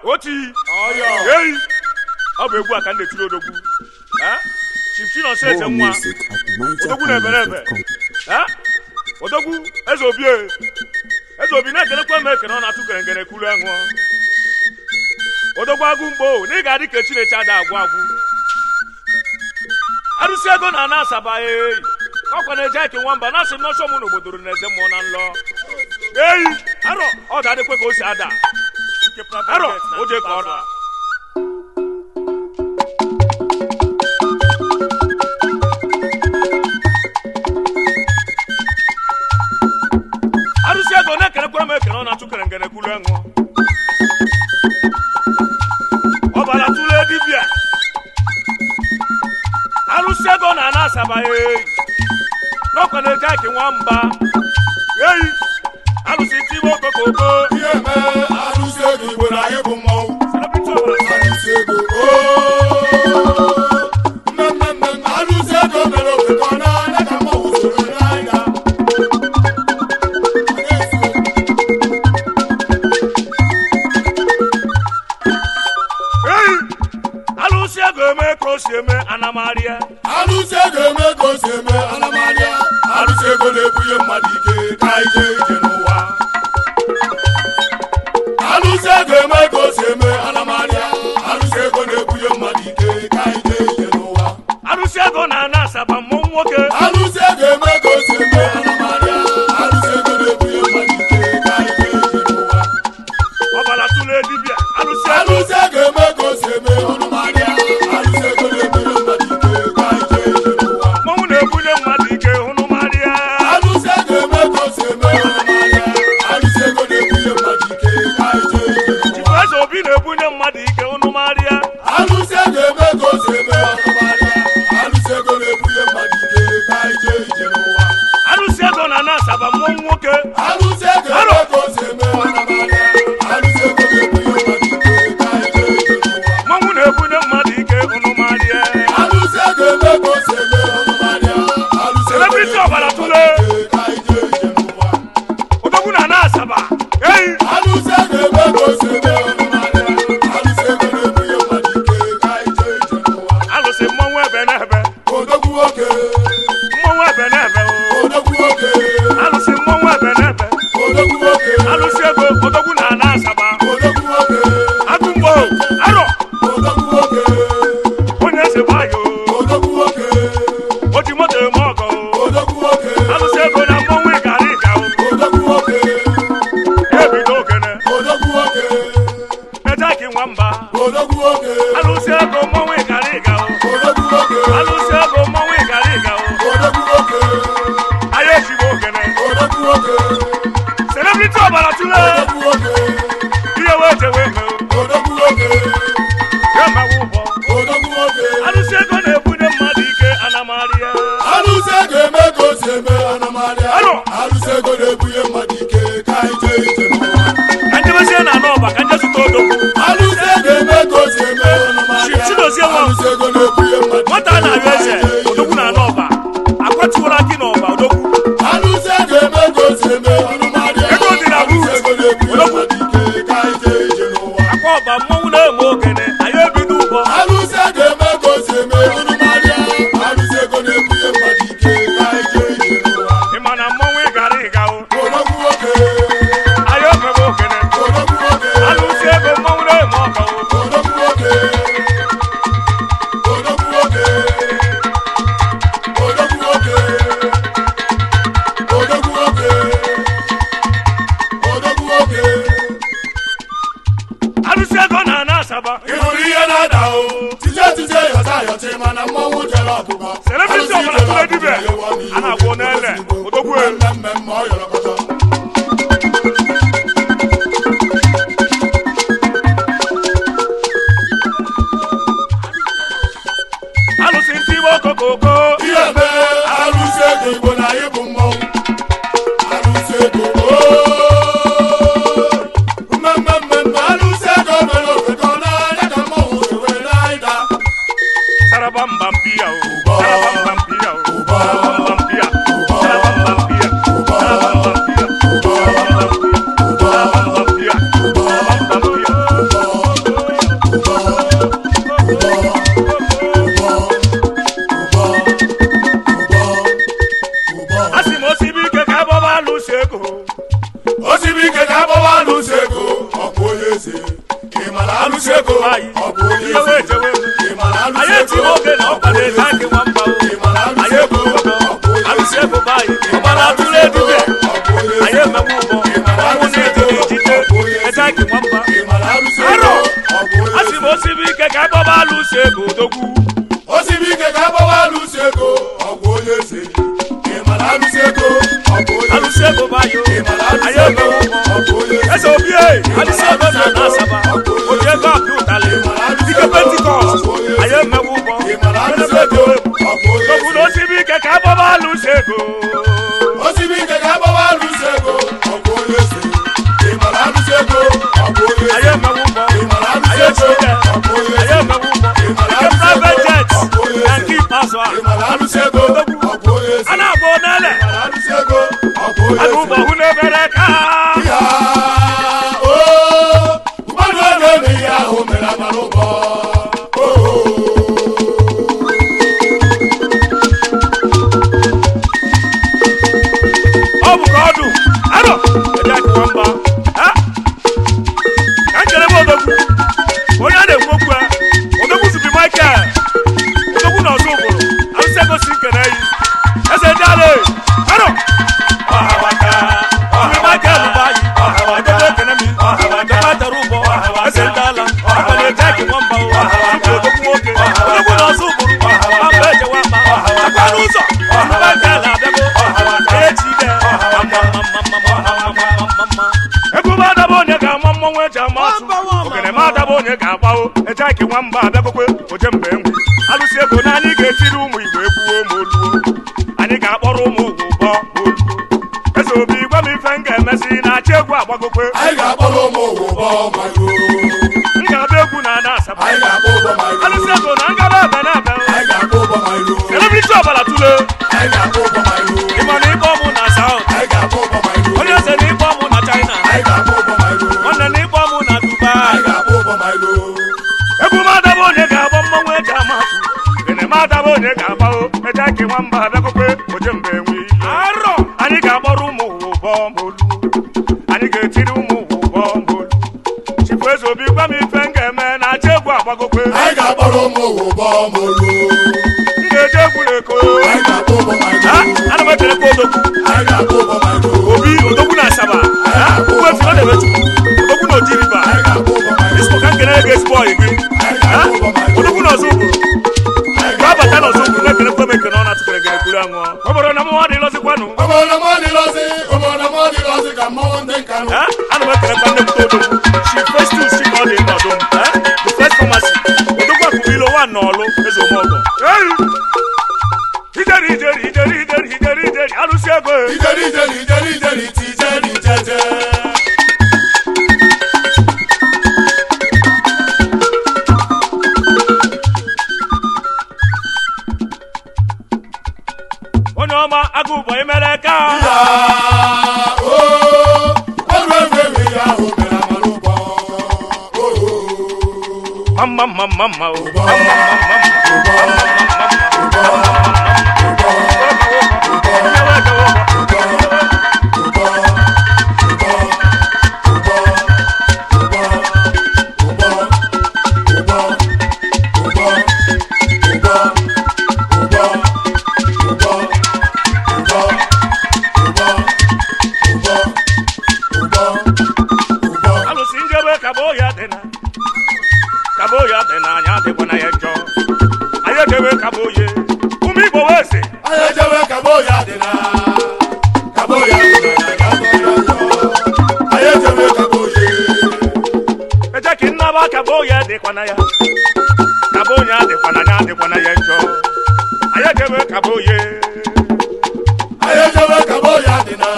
oti hey abu egwu aka nde tiro odogwu chief no say eze nwa odogwu na berebe odogwu eze obi na kene kwa meke no na tukere ngene kulu anwo odogwu agu mbo ni ga di ke chinecha da agwu arusi ego na na asaba akwa na eje ke nwamba na sim no so mu no bodoro na eze mo na nlo aro o da de kwe ko si ada aro o je ko ro arusi ego na kere kwa me ke no na tukere ngene kulu anwo o bala tule dibia arusi ego na na asaba no kwa na eje ke nwamba alusi ti bo kokoko ye me alusi ego igbo na ye bu mo alusi ego alusi ego melo ke kona na ka mo usoro naida alusi ego me ko se me anamaria alusi ego me ko se me anamaria alusi ego le buye madike kaije Alusego me go seme anamaria alusego ne buye madike kaide jenuwa alusego na na saba monwoke alusego me go seme anamaria alusego ne buye madike kaide jenuwa obala tule dibia alusego me go seme anamaria alusego ne buye madike kaide jenuwa monwu ne buye madike anamaria alusego me go seme anamaria alusego ne buye madike obi na ebunye mmadụ ike unu maria alusego eme go seme maria alusego na ebunye mmadụ ike ka ije ije n'ụwa alusego na na asaba mmụọ nwoke alusego eme go seme maria alusego na ebunye mmadụ ike ka ije ije n'ụwa mmụọ na ebunye mmadụ ike unu maria alusego eme go seme maria alusego na ọbara tụle ka ije ije n'ụwa odogwu na na asaba alusego eme go seme Bam bam bam bam bam bam bam bam bam bam bam eze ịmara alụsị ego ọ bụ onye eze ịmara alụsị ego oge na ọkwado tanki nwamba anyị ebu ụgbọ alụsị ego baanyị ọgbara atụrụ edube anyị emewe ụgbọ ọnwụ na-ediri ijide tanki nwamba arọ asị m osibi ike ka agbaba alụsị ego odogwu osibi ike ka agbaba alụsị ego ọ bụ onye eze ịmara alụsị ego ọ bụ onye alụsị ego baanyị anyị emewe ụgbọ eze obi alụsị ego na na-asaba oji ego apị ụtalị ike pentikọst anyị emewe ụgbọ obodo osibi ike ka agbaba alụsị ego osibi ike ka agbaba alụsị ego ọ bụ onye eze ịmara alụsị ego ọ bụ onye eze anyị emewe ụgbọ ịmara alụsị anyị ego echike ọ bụ onye anyị eze emewe ụgbọ ike private jet na nke ikpeazụ a ịmara alụsị ego ọ bụ onye eze a na-agba onele ịmara alụsị ego ọ bụ onye ana eze ụgbọ hụ na-ebere ka ya o mmadụ ego eme ihe ahụ mere amara ụgbọ ọ bụ ka ọdụ arọ ejeki nwamba ka nkele m odogwu onye a na-ekwu okwu a odogwu zubi Michael odogwu na ọzọ ụbụrụ alụsị ego si nkene yi eze ndị ala arọ ọhawaka zubi Michael bayi odogwu ekene mi odogwu atara ụbọ eze ndị ala akwa na ejeki nwamba odogwu nwoke odogwu na ọzọ ụbụrụ mamba ejewa mma akwa n'ụzọ Michael abịago echi ide ebube adaba onye ga-ama mmọnwụ eji ama atụ ogene m adaba onye ga-agbawo ejeki nwamba abịagokwe oje mgbe engwe alụsị ego na anyị ga-etiri ụmụ igbo egbuo ma oluo anyị ga-akpọrọ ụmụ ugwu ụbọ oluo eze obi gwa m ife m ga-emezi na-achị egwu agbagokwe anyị ga-akpọrọ ụmụ ugwu ụbọ mago m ga-abịa egwu na ana asaba anyị ga-akpọ ụbọ mago alụsị ego na ngaba ebe na ebe anyị ga-akpọ ụbọ mago celebrity ọbara tule anyị ga-akpọ ụbọ mago ịma na ịkpọ ọmụ na South anyị ga-akpọ ụbọ mago onye eze na ịkpọ ọmụ na China anyị ga-akpọ ụbọ mago nwanne na ịkpọ ọmụ na Dubai anyị ga-akpọ ụbọ mago egwu m adaba onye ga-agba mmọnwụ eji ama atụ gene m adaba onye ga-agbawo ejeki nwamba abịagokwe oje mgbe enwe arọ anyị ga-akpọrọ ụmụ ụwa ụbọ molu anyị ga-etiri ụmụ ụwa ụbọ molu chifu eze obi gwa m ife m ga-eme na achị egwu agbagokwe anyị ga-akpọrọ ụmụ ugwu ụbọ molu m ga-eje egwu n'eko anyị ga-akpọ ụbọ mago ana m ekelekwa odogwu anyị ga-akpọ ụbọ mago obi odogwu na Asaba ugwu efiro na-emechukwu odogwu na Oji River anyị ga-akpọ ụbọ mago isko ka nkene ga ezigbo ọyị gị odogwu na ọzọ ụbụrụ ga-abata n'ọzọ ụbụrụ na-ekelekwa m ekene ọ na-atụkere ga ekwuru anwụ obodo na mụnwa dị lọzikwanụ obodo m dị lọzi ka mmọnwụ ndị nkanụ ana m ekelekwa nne pụta odogwu chi festus chi ka ọ dị nọdụ m the first pharmacy odogwu akụbilo nwa n'ọlụ eze omọgọ ijeri ijeri ijeri ijeri ijeri ijeri alụsị ego ijeri tijeri onye ọma agụ ụbọ imere ka mma alụsị njebe kabo ya dị na anya dịkwa na ya njọ anyị ejewe kabo ye ụmụ igbo weze anyị ejewe kabo ya dị na anyị ejewe kabo ye ejeki nnaba kabo ya dịkwa na ya kabo ya dịkwa na anya dịkwa na ya njọ anyị ejewe kabo ye anyị ejewe kabo ya dị na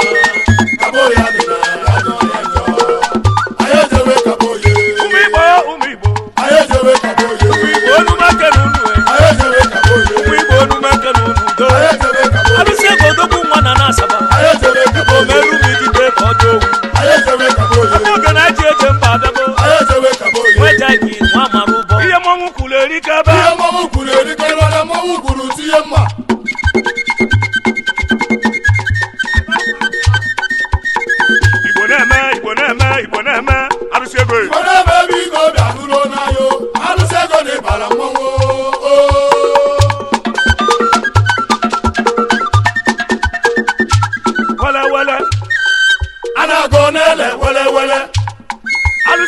alụsị ego odogwu nwa na na-asaba omeru m ijide ka ọ dị ogwu oge na-eji eje mba abịago wejaki nwa mara ụbọ ihe mmọnwụ kwuru erike ebe na mmọnwụ kwuru tinye mma igbo na-eme alụsị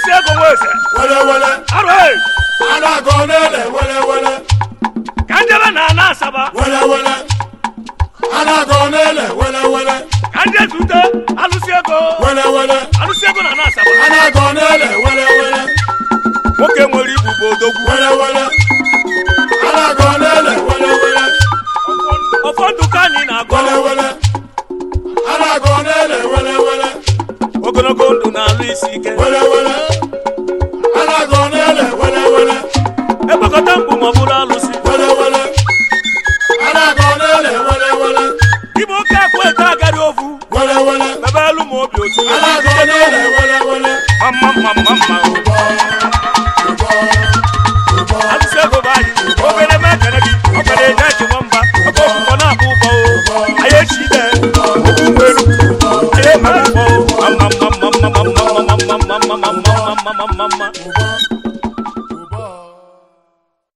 alụsị ego nweze wele wele arụ anago n'ele wele wele ka njebe na ana asaba wele wele anago n'ele wele wele ka nje zute alụsị ego wele wele alụsị ego na ana asaba anago n'ele wele wele nwoke nwere ibu bụ odogwu wele wele anago n'ele wele wele ụfọdụ ka anyị na-agọ wele wele anago n'ele wele wele ogologo ndụ na-alụ isi ike wele wele anago n'ele wele wele ekpekọta mkpu ma ọ bụrụ alụsị wele wele anago n'ele wele wele ibe oke akwa ete agari ovu wele wele ebe elu ma obi otu anago n'ele wele wele mma alụsị ego bụ anyị obere eme ekene gị ọkara eje echi nwamba ebe ọkụkọ na-abụ ụbọ anyị echi ide okwu elu anyị eme ụbọ